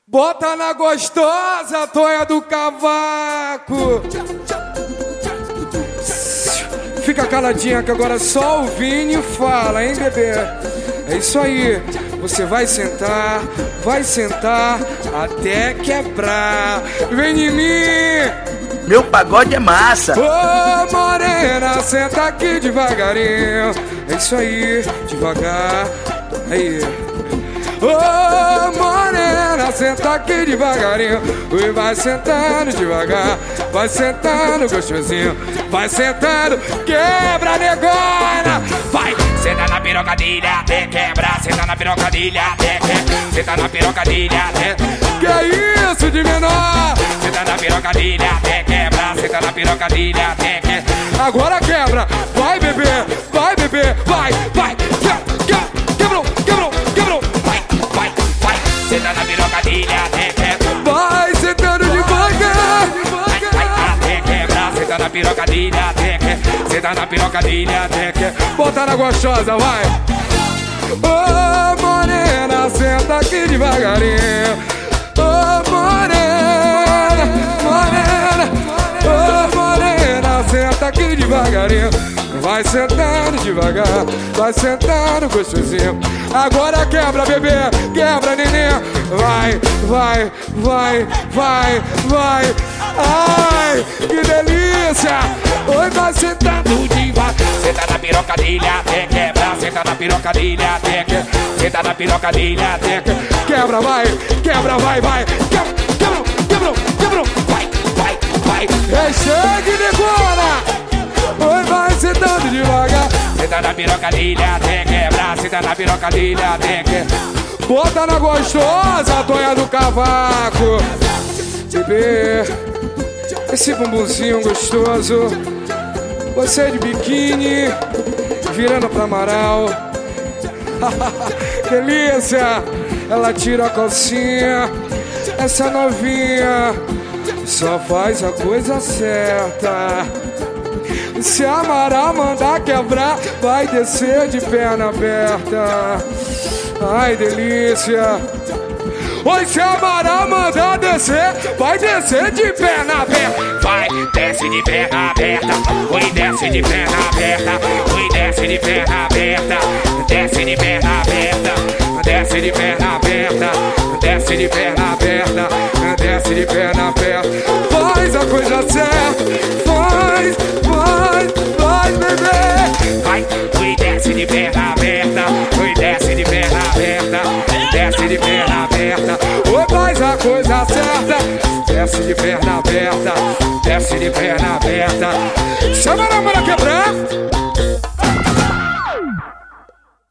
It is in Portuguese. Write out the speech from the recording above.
Bota na gostosa, Tonha do Cavaco. Fica caladinha que agora só o Vini fala, hein, bebê? É isso aí. Você vai sentar até quebrar. Vem em mim. Meu pagode é massa. Ô morena, senta aqui devagarinho. É isso aí, devagar. Aí. Ô morena, senta aqui devagarinho. E vai sentando devagar. Vai sentando gostosinho. Vai sentando, quebra negona. Vai, senta na pirocadilha até quebrar. Senta na pirocadilha até quebrar. Senta na pirocadilha até. Que é isso de menor? Senta na pirocadilha até quebrar. Senta na pirocadilha até quebrar. Agora quebra, vai bebê, vai bebê, vai, vai. Quebrou, quebrou, quebrou. Vai, senta na pirocadilha até quebrar. Vai sentando devagar. Até quebrar, senta na pirocadilha até quebrar. Senta na pirocadilha até quebrar. Bota na gostosa, vai. Ô morena, senta aqui devagarinho. Ô morena, morena. Ô morena, senta aqui devagarinho. Vai sentando devagar, vai sentando gostosinho. Agora quebra, bebê, quebra, neném. Vai, vai, vai, vai, vai. Ai, que delícia. Oi, vai sentando devagar. Senta na pirocadilha até quebrar. Senta na pirocadilha até quebrar. Senta na pirocadilha até quebrar. Quebra, vai, quebra, vai, vai. Quebrou, quebrou, quebrou. Vai. Chegue, negona. Oi, vai sentando devagar. Senta na pirocadilha até quebrar. Senta na pirocadilha até quebrar. Bota na gostosa, Tonha do Cavaco. Bebê, esse bumbumzinho gostoso. Você de biquíni, virando pra Amaral. Delícia. Ela tira a calcinha. Essa novinha só faz a coisa certa. Se a Amaral mandar quebrar, vai descer de perna aberta. Ai, delícia. Oi, se a Amaral mandar descer, vai descer de perna aberta. Vai, desce de perna aberta. Oi, desce de perna aberta. Oi, desce de perna aberta. Desce de perna aberta. Desce de perna aberta. Desce de perna aberta. Desce de perna aberta. Faz a coisa certa. Faz, bebê. Vai, oi, desce de perna aberta. Oi, desce de perna aberta. Desce de perna aberta. Oi, faz a coisa certa. Desce de perna aberta. Desce de perna aberta. Chama na mão a quebrar.